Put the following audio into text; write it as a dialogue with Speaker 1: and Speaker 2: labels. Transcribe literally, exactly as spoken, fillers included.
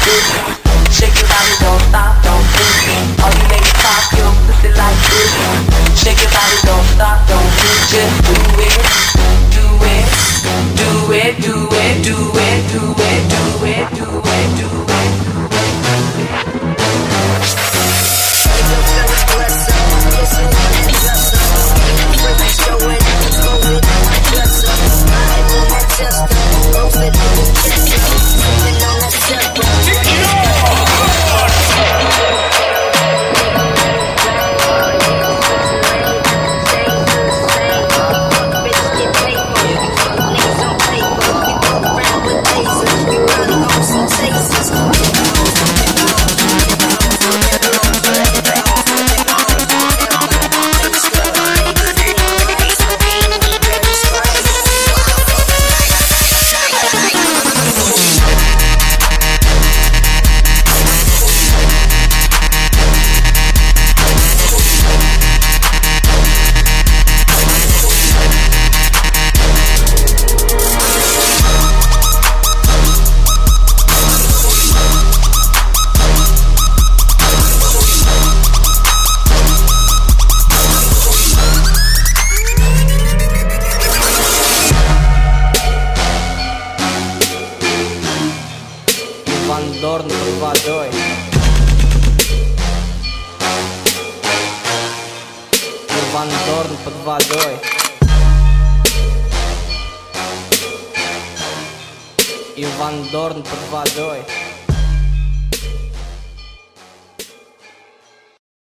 Speaker 1: this. Shake your body, don't stop, don't miss. All you ladies pop your pussy like this. Shake your body, don't stop, don't miss. Just do it, do it, do it, do it, do it, do it, do it, do it, do it.
Speaker 2: Van Dorn për vazhdoj. Van Dorn për vazhdoj. Van Dorn për vazhdoj.